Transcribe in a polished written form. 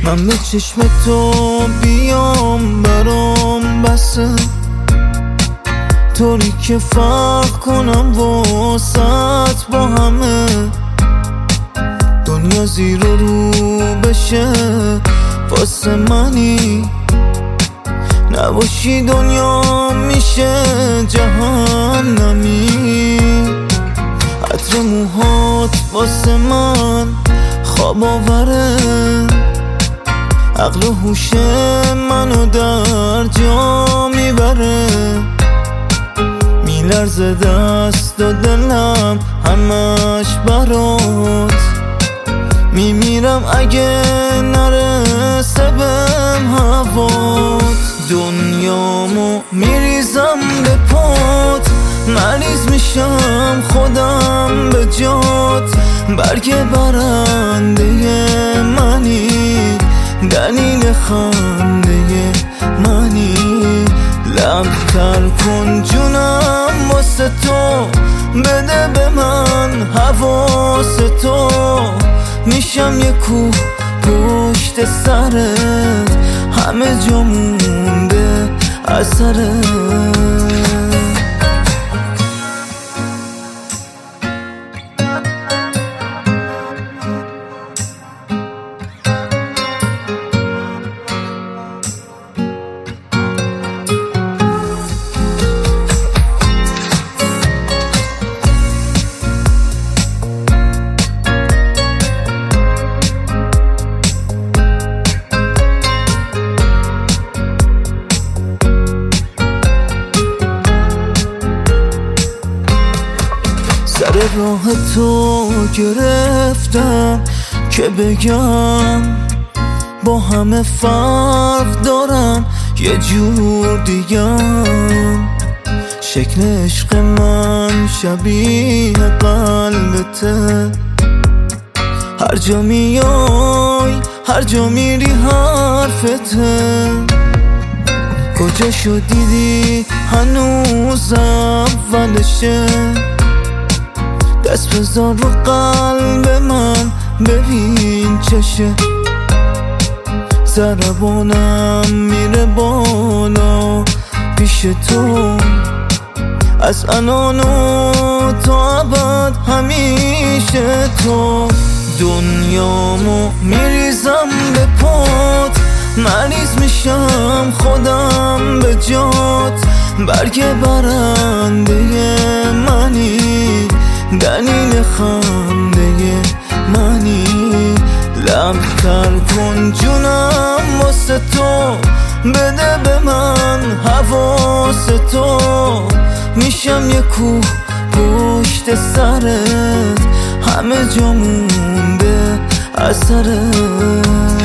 من به چشم تو بیام برام بسه، طوری که فرق کنم واسط با همه. دنیا زیر و رو بشه واسه منی، نباشی دنیا میشه جهنمی. عطر موهات واسه من خواب آوره، عقل و هوش منو در جا میبره. میلرزه دست و دلم همش برات، میمیرم اگه نرسه بهم هوات. دنیامو میریزم به پات، مریض میشم خودم به جات. برگ برنده منی، دلیل خنده منی. لب تر کن جونم واسه تو، بده به من حواس تو. میشم یه کوه پشت سرت، همه جا مونده اثرت. سر راه تو گرفتم که بگم با همه فرق دارم یه جور دیگم. شکل عشق من شبیه قلبته، هر جا میای هر جا میری حرفته. کجا شو دیدی هنوز اولشه، دست بذار رو قلب من ببین چشه. ضربانم میره بالا پیش تو، از الان و تا ابد همیشه تو. دنیامو میریزم به پات، مریض میشم خودم به جات. برگ برنده منی، دلیل خنده منی. لب تر کن جونم واسه تو، بده به من حواس تو. میشم یه کوه پشت سرت، همه جا مونده اثرت.